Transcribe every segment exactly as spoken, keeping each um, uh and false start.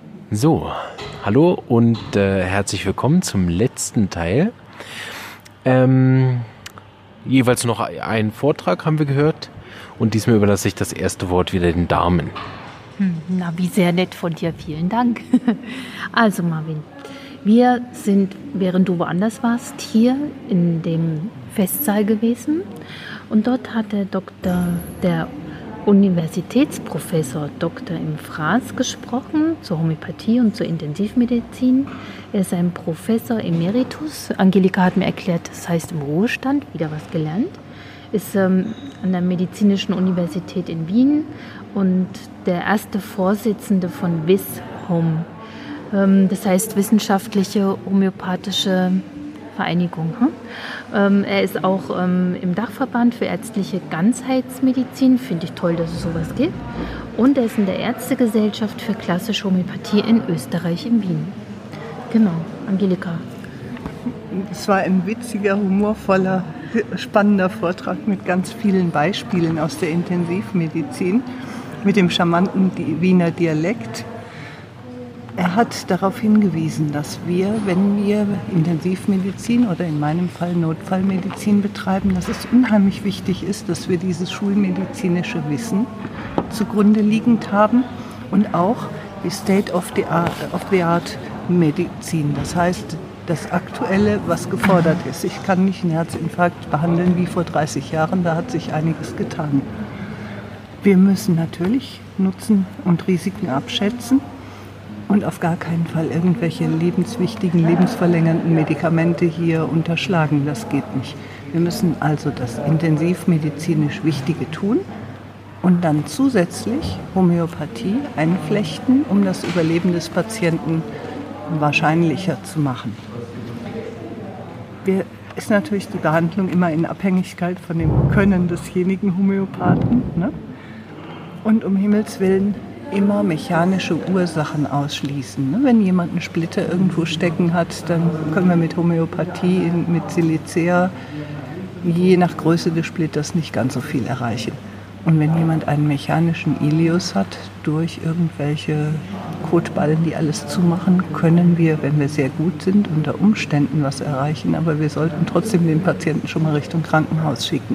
So, hallo und äh, herzlich willkommen zum letzten Teil. Ähm, jeweils noch einen Vortrag haben wir gehört und diesmal überlasse ich das erste Wort wieder den Damen. Hm, na, wie sehr nett von dir, vielen Dank. Also Marvin, wir sind, während du woanders warst, hier in dem Festsaal gewesen und dort hat der Doktor, der Universitätsprofessor Doktor im Fraß gesprochen zur Homöopathie und zur Intensivmedizin. Er ist ein Professor Emeritus. Angelika hat mir erklärt, das heißt im Ruhestand, wieder was gelernt. Ist ähm, an der Medizinischen Universität in Wien und der erste Vorsitzende von W I S Home. Ähm, das heißt Wissenschaftliche Homöopathische Vereinigung. Hm? Ähm, er ist auch ähm, im Dachverband für ärztliche Ganzheitsmedizin. Finde ich toll, dass es sowas gibt. Und er ist in der Ärztegesellschaft für klassische Homöopathie in Österreich, in Wien. Genau, Angelika. Es war ein witziger, humorvoller, spannender Vortrag mit ganz vielen Beispielen aus der Intensivmedizin, mit dem charmanten Wiener Dialekt. Er hat darauf hingewiesen, dass wir, wenn wir Intensivmedizin oder in meinem Fall Notfallmedizin betreiben, dass es unheimlich wichtig ist, dass wir dieses schulmedizinische Wissen zugrunde liegend haben und auch die State of the Art, of the Art Medizin. Das heißt, das Aktuelle, was gefordert ist. Ich kann nicht einen Herzinfarkt behandeln wie vor dreißig Jahren, da hat sich einiges getan. Wir müssen natürlich Nutzen und Risiken abschätzen. Und auf gar keinen Fall irgendwelche lebenswichtigen, lebensverlängernden Medikamente hier unterschlagen. Das geht nicht. Wir müssen also das intensivmedizinisch Wichtige tun und dann zusätzlich Homöopathie einflechten, um das Überleben des Patienten wahrscheinlicher zu machen. Wir, ist natürlich die Behandlung immer in Abhängigkeit von dem Können desjenigen Homöopathen, ne? Und um Himmels Willen immer mechanische Ursachen ausschließen. Wenn jemand einen Splitter irgendwo stecken hat, dann können wir mit Homöopathie, mit Silicea, je nach Größe des Splitters nicht ganz so viel erreichen. Und wenn jemand einen mechanischen Ileus hat, durch irgendwelche Kotballen, die alles zumachen, können wir, wenn wir sehr gut sind, unter Umständen was erreichen. Aber wir sollten trotzdem den Patienten schon mal Richtung Krankenhaus schicken.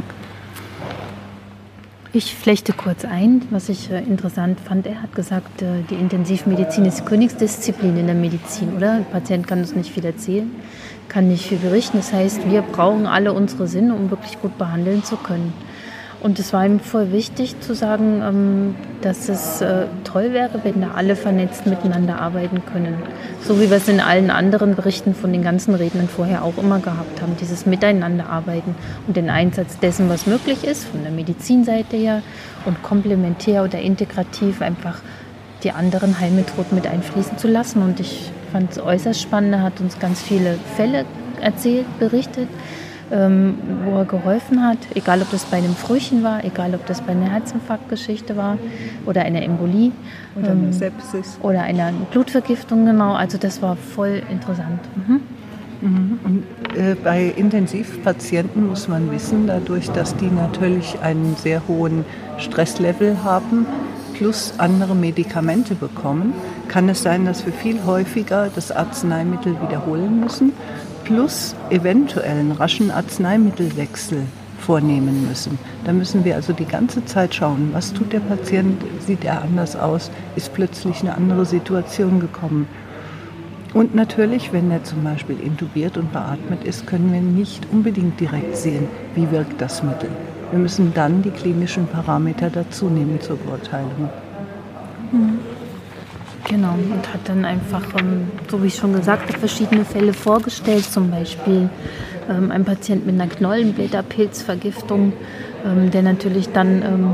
Ich flechte kurz ein, was ich äh, interessant fand. Er hat gesagt, äh, die Intensivmedizin ist Königsdisziplin in der Medizin, oder? Ein Patient kann uns nicht viel erzählen, kann nicht viel berichten. Das heißt, wir brauchen alle unsere Sinne, um wirklich gut behandeln zu können. Und es war ihm voll wichtig zu sagen, ähm, dass es äh, toll wäre, wenn da alle vernetzt miteinander arbeiten können. So wie wir es in allen anderen Berichten von den ganzen Rednern vorher auch immer gehabt haben. Dieses Miteinanderarbeiten und den Einsatz dessen, was möglich ist, von der Medizinseite her und komplementär oder integrativ einfach die anderen Heilmethoden mit einfließen zu lassen. Und ich fand es äußerst spannend. Er hat uns ganz viele Fälle erzählt, berichtet, Ähm, wo er geholfen hat, egal ob das bei einem Frühchen war, egal ob das bei einer Herzinfarktgeschichte war oder einer Embolie oder ähm, einer Sepsis oder einer Blutvergiftung, genau. Also das war voll interessant. Mhm. Mhm. Und, äh, bei Intensivpatienten muss man wissen, dadurch, dass die natürlich einen sehr hohen Stresslevel haben, plus andere Medikamente bekommen, kann es sein, dass wir viel häufiger das Arzneimittel wiederholen müssen, plus eventuell einen raschen Arzneimittelwechsel vornehmen müssen. Da müssen wir also die ganze Zeit schauen, was tut der Patient, sieht er anders aus, ist plötzlich eine andere Situation gekommen. Und natürlich, wenn er zum Beispiel intubiert und beatmet ist, können wir nicht unbedingt direkt sehen, wie wirkt das Mittel. Wir müssen dann die klinischen Parameter dazu nehmen zur Beurteilung. Mhm. Genau, und hat dann einfach, so wie ich schon gesagt habe, verschiedene Fälle vorgestellt. Zum Beispiel ähm, ein Patient mit einer Knollenblätterpilzvergiftung, ähm, der natürlich dann ähm,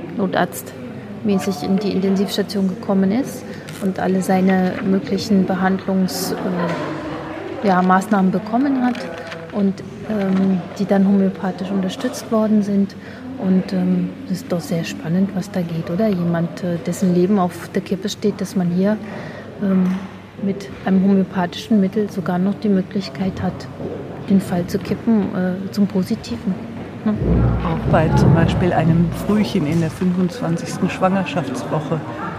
notarztmäßig in die Intensivstation gekommen ist und alle seine möglichen Behandlungsmaßnahmen äh, ja, Maßnahmen bekommen hat und ähm, die dann homöopathisch unterstützt worden sind. Und ähm, das ist doch sehr spannend, was da geht, oder? Jemand, äh, dessen Leben auf der Kippe steht, dass man hier ähm, mit einem homöopathischen Mittel sogar noch die Möglichkeit hat, den Fall zu kippen äh, zum Positiven. Ne? Auch bei zum Beispiel einem Frühchen in der fünfundzwanzigsten Schwangerschaftswoche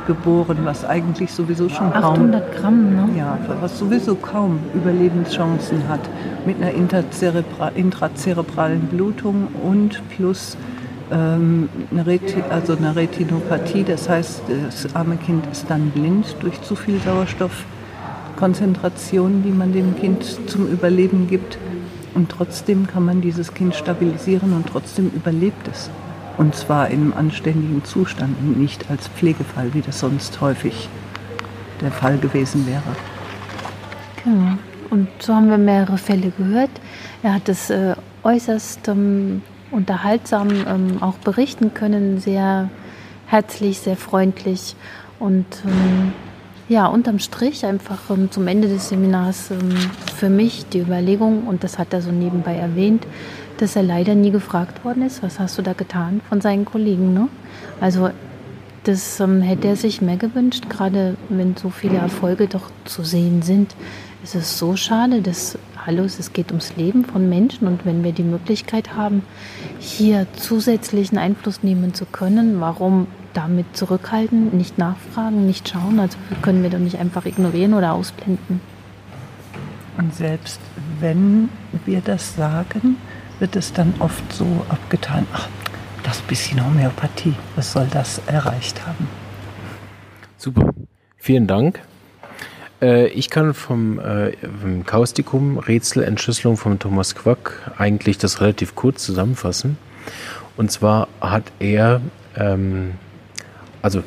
geboren, was eigentlich sowieso schon kaum... achthundert Gramm, ne? Ja, was sowieso kaum Überlebenschancen hat. Mit einer interzerebra- intrazerebralen Blutung und plus ähm, eine, Reti- also eine Retinopathie. Das heißt, das arme Kind ist dann blind durch zu viel Sauerstoffkonzentration, die man dem Kind zum Überleben gibt. Und trotzdem kann man dieses Kind stabilisieren und trotzdem überlebt es. Und zwar in einem anständigen Zustand und nicht als Pflegefall, wie das sonst häufig der Fall gewesen wäre. Genau. Und so haben wir mehrere Fälle gehört. Er hat es äh, äußerst ähm, unterhaltsam ähm, auch berichten können, sehr herzlich, sehr freundlich. Und ähm, ja, unterm Strich einfach ähm, zum Ende des Seminars ähm, für mich die Überlegung, und das hat er so nebenbei erwähnt, dass er leider nie gefragt worden ist, was hast du da getan von seinen Kollegen. Ne? Also das ähm, hätte er sich mehr gewünscht, gerade wenn so viele Erfolge doch zu sehen sind. Es ist so schade, dass, hallo, es geht ums Leben von Menschen, und wenn wir die Möglichkeit haben, hier zusätzlichen Einfluss nehmen zu können, warum damit zurückhalten, nicht nachfragen, nicht schauen? Also können wir doch nicht einfach ignorieren oder ausblenden. Und selbst wenn wir das sagen, wird es dann oft so abgetan, ach, das bisschen Homöopathie, was soll das erreicht haben? Super, vielen Dank. Äh, ich kann vom, äh, vom Kaustikum Rätselentschlüsselung von Thomas Quack eigentlich das relativ kurz zusammenfassen. Und zwar hat er, ähm, also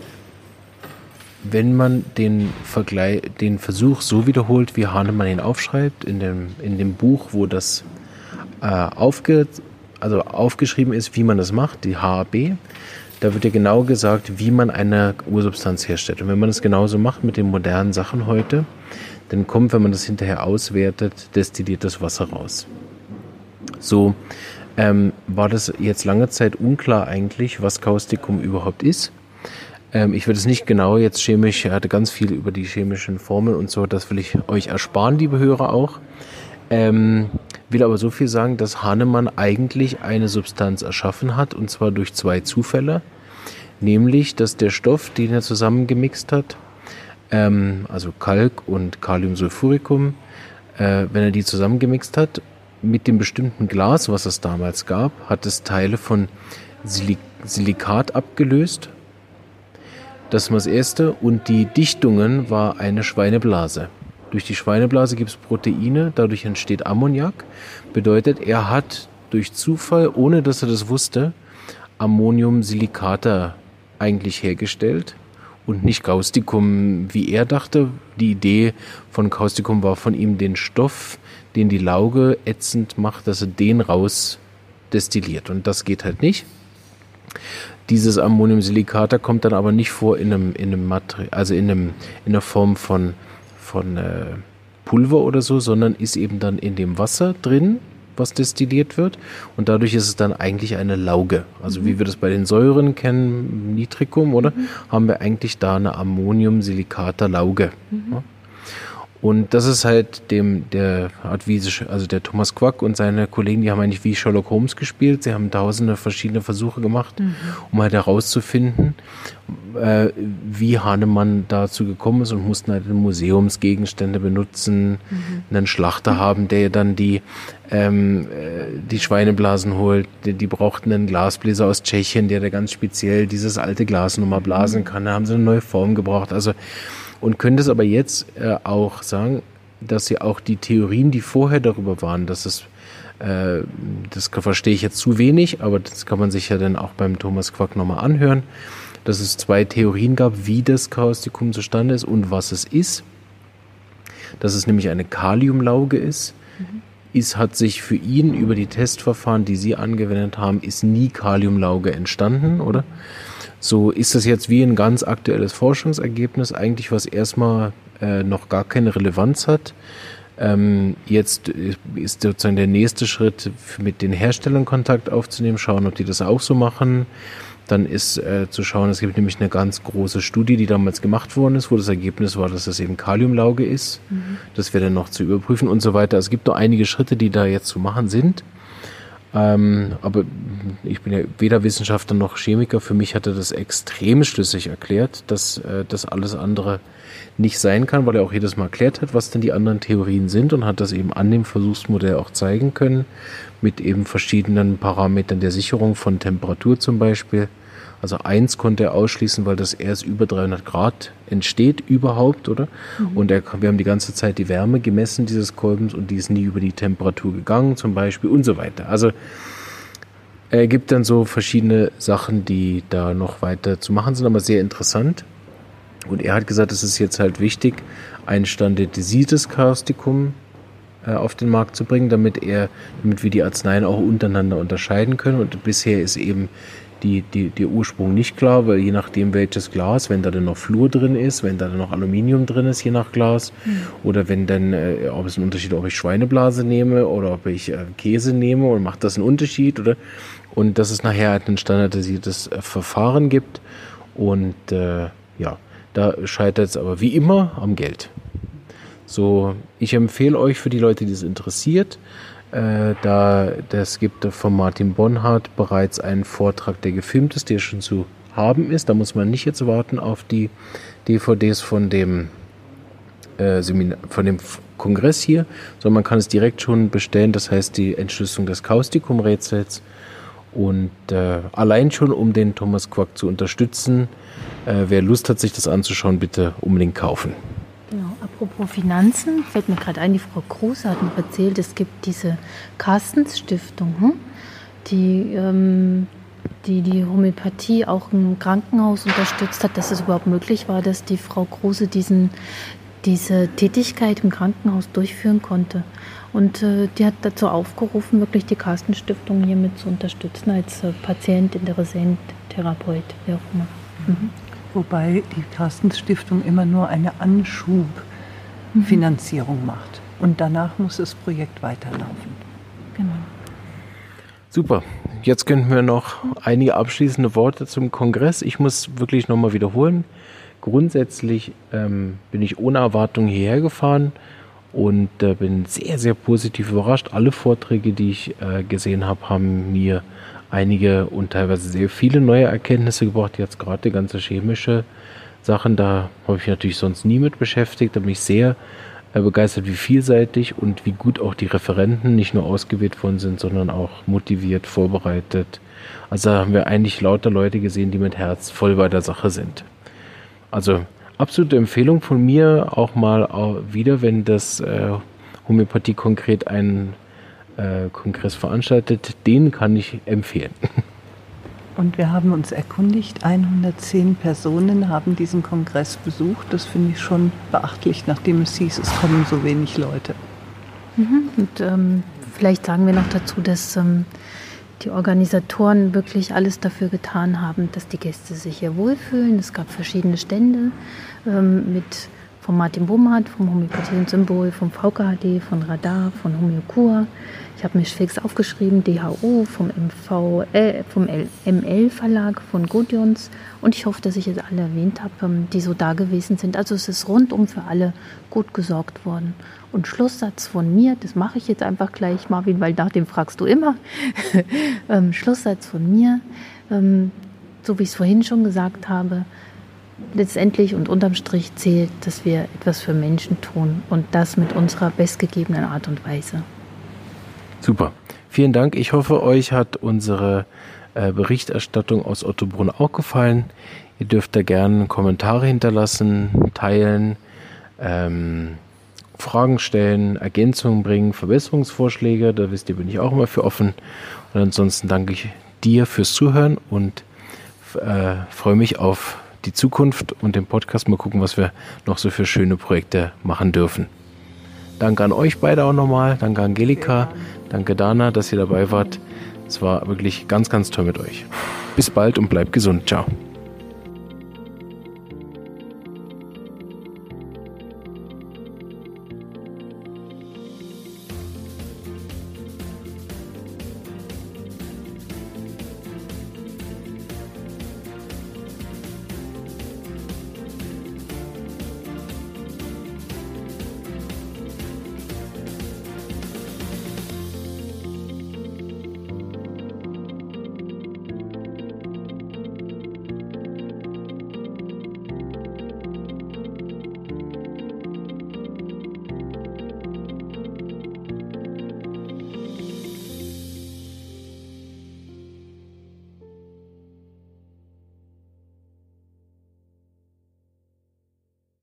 wenn man den Vergleich, den Versuch so wiederholt, wie Hahnemann ihn aufschreibt, in dem, in dem Buch, wo das äh, aufge, also aufgeschrieben ist, wie man das macht, die H A B, da wird ja genau gesagt, wie man eine Ursubstanz herstellt. Und wenn man das genauso macht mit den modernen Sachen heute, dann kommt, wenn man das hinterher auswertet, destilliertes Wasser raus. So ähm, war das jetzt lange Zeit unklar eigentlich, was Kaustikum überhaupt ist. Ähm, ich würde es nicht genau jetzt chemisch, er hatte ganz viel über die chemischen Formeln und so, das will ich euch ersparen, liebe Hörer auch. Ähm, will aber so viel sagen, dass Hahnemann eigentlich eine Substanz erschaffen hat, und zwar durch zwei Zufälle. Nämlich, dass der Stoff, den er zusammengemixt hat, ähm, also Kalk und Kaliumsulfuricum, äh, wenn er die zusammengemixt hat, mit dem bestimmten Glas, was es damals gab, hat es Teile von Silik- Silikat abgelöst. Das war das Erste. Und die Dichtungen war eine Schweineblase. Durch die Schweineblase gibt es Proteine, dadurch entsteht Ammoniak. Bedeutet, er hat durch Zufall, ohne dass er das wusste, Ammoniumsilikate eigentlich hergestellt und nicht Kaustikum, wie er dachte. Die Idee von Kaustikum war von ihm, den Stoff, den die Lauge ätzend macht, dass er den raus destilliert. Und das geht halt nicht. Dieses Ammoniumsilikat kommt dann aber nicht vor in einem, in einem Material, also in einem, in der Form von von äh, Pulver oder so, sondern ist eben dann in dem Wasser drin, was destilliert wird, und dadurch ist es dann eigentlich eine Lauge. Also mhm. wie wir das bei den Säuren kennen, Nitricum, oder? Mhm. Haben wir eigentlich da eine Ammoniumsilikata-Lauge. Mhm. Ja? Und das ist halt dem, der Art wie, also der Thomas Quack und seine Kollegen, die haben eigentlich wie Sherlock Holmes gespielt. Sie haben tausende verschiedene Versuche gemacht, mhm. um halt herauszufinden, äh, wie Hahnemann dazu gekommen ist, und mussten halt Museumsgegenstände benutzen, mhm. einen Schlachter mhm. haben, der dann die, ähm, die Schweineblasen holt. Die, die brauchten einen Glasbläser aus Tschechien, der da ganz speziell dieses alte Glas nochmal blasen kann. Da haben sie eine neue Form gebraucht. Also Und können das aber jetzt äh, auch sagen, dass sie auch die Theorien, die vorher darüber waren, dass es, äh, das verstehe ich jetzt zu wenig, aber das kann man sich ja dann auch beim Thomas Quack nochmal anhören, dass es zwei Theorien gab, wie das Kaustikum zustande ist und was es ist. Dass es nämlich eine Kaliumlauge ist. Mhm. Ist, hat sich für ihn über die Testverfahren, die sie angewendet haben, ist nie Kaliumlauge entstanden, oder? So ist das jetzt wie ein ganz aktuelles Forschungsergebnis, eigentlich was erstmal äh, noch gar keine Relevanz hat. Ähm, jetzt ist sozusagen der nächste Schritt, mit den Herstellern Kontakt aufzunehmen, schauen, ob die das auch so machen. Dann ist äh, zu schauen, es gibt nämlich eine ganz große Studie, die damals gemacht worden ist, wo das Ergebnis war, dass das eben Kaliumlauge ist. Mhm. Das wäre dann noch zu überprüfen und so weiter. Es gibt noch einige Schritte, die da jetzt zu machen sind. Ähm, aber ich bin ja weder Wissenschaftler noch Chemiker. Für mich hat er das extrem schlüssig erklärt, dass äh, das alles andere nicht sein kann, weil er auch jedes Mal erklärt hat, was denn die anderen Theorien sind und hat das eben an dem Versuchsmodell auch zeigen können, mit eben verschiedenen Parametern der Sicherung von Temperatur zum Beispiel. Also eins konnte er ausschließen, weil das erst über dreihundert Grad entsteht überhaupt, oder? Mhm. Und er, wir haben die ganze Zeit die Wärme gemessen dieses Kolbens und die ist nie über die Temperatur gegangen zum Beispiel und so weiter. Also er gibt dann so verschiedene Sachen, die da noch weiter zu machen sind, aber sehr interessant. Und er hat gesagt, es ist jetzt halt wichtig, ein standardisiertes Kaustikum äh, auf den Markt zu bringen, damit er, damit wir die Arzneien auch untereinander unterscheiden können. Und bisher ist eben Die, die, der Ursprung nicht klar, weil je nachdem welches Glas, wenn da dann noch Fluor drin ist, wenn da dann noch Aluminium drin ist, je nach Glas, mhm. oder wenn dann, äh, ob es einen Unterschied, ob ich Schweineblase nehme oder ob ich äh, Käse nehme, und macht das einen Unterschied, oder? Und dass es nachher halt ein standardisiertes äh, Verfahren gibt und äh, ja, da scheitert es aber wie immer am Geld. So, ich empfehle euch für die Leute, die es interessiert, Äh, da das gibt von Martin Bonhardt bereits einen Vortrag, der gefilmt ist, der schon zu haben ist. Da muss man nicht jetzt warten auf die D V Ds von dem äh, Seminar, von dem Kongress hier, sondern man kann es direkt schon bestellen. Das heißt die Entschlüsselung des Kaustikum-Rätsels. Und äh, allein schon, um den Thomas Quack zu unterstützen, äh, wer Lust hat, sich das anzuschauen, bitte unbedingt kaufen. Genau. Apropos Finanzen, fällt mir gerade ein, die Frau Kruse hat noch erzählt, es gibt diese Carstens-Stiftung, hm? die, ähm, die die Homöopathie auch im Krankenhaus unterstützt hat, dass es überhaupt möglich war, dass die Frau Kruse diesen, diese Tätigkeit im Krankenhaus durchführen konnte. Und äh, die hat dazu aufgerufen, wirklich die Carstens-Stiftung hiermit zu unterstützen, als äh, Patient, Interessent, Therapeut, wie auch immer. Mhm. Wobei die Carstens-Stiftung immer nur eine Anschubfinanzierung mhm. macht. Und danach muss das Projekt weiterlaufen. Genau. Super. Jetzt könnten wir noch einige abschließende Worte zum Kongress. Ich muss wirklich nochmal wiederholen. Grundsätzlich ähm, bin ich ohne Erwartung hierher gefahren und äh, bin sehr, sehr positiv überrascht. Alle Vorträge, die ich äh, gesehen habe, haben mir einige und teilweise sehr viele neue Erkenntnisse gebracht. Jetzt gerade die ganze chemische Sachen, da habe ich mich natürlich sonst nie mit beschäftigt. Da bin ich sehr äh, begeistert, wie vielseitig und wie gut auch die Referenten nicht nur ausgewählt worden sind, sondern auch motiviert, vorbereitet. Also da haben wir eigentlich lauter Leute gesehen, die mit Herz voll bei der Sache sind. Also absolute Empfehlung von mir, auch mal wieder, wenn das äh, Homöopathie konkret einen Kongress veranstaltet, den kann ich empfehlen. Und wir haben uns erkundigt, hundertzehn Personen haben diesen Kongress besucht. Das finde ich schon beachtlich, nachdem es hieß, es kommen so wenig Leute. Mhm. Und ähm, vielleicht sagen wir noch dazu, dass ähm, die Organisatoren wirklich alles dafür getan haben, dass die Gäste sich hier wohlfühlen. Es gab verschiedene Stände ähm, mit von Martin Bonhardt, vom Homöopathie-Symbol, vom V K H D, von Radar, von Homöokur. Ich habe mir fix aufgeschrieben, D H U, vom M V, äh, vom M L-Verlag, von Gudjons. Und ich hoffe, dass ich jetzt alle erwähnt habe, die so da gewesen sind. Also es ist rundum für alle gut gesorgt worden. Und Schlusssatz von mir, das mache ich jetzt einfach gleich, Marvin, weil nach dem fragst du immer. ähm, Schlusssatz von mir, ähm, so wie ich es vorhin schon gesagt habe, letztendlich und unterm Strich zählt, dass wir etwas für Menschen tun und das mit unserer bestgegebenen Art und Weise. Super. Vielen Dank. Ich hoffe, euch hat unsere äh, Berichterstattung aus Ottobrunn auch gefallen. Ihr dürft da gerne Kommentare hinterlassen, teilen, ähm, Fragen stellen, Ergänzungen bringen, Verbesserungsvorschläge. Da wisst ihr, bin ich auch immer für offen. Und ansonsten danke ich dir fürs Zuhören und äh, freue mich auf die Zukunft und den Podcast. Mal gucken, was wir noch so für schöne Projekte machen dürfen. Danke an euch beide auch nochmal. Danke Angelika. Danke Dana, dass ihr dabei wart. Es war wirklich ganz, ganz toll mit euch. Bis bald und bleibt gesund. Ciao.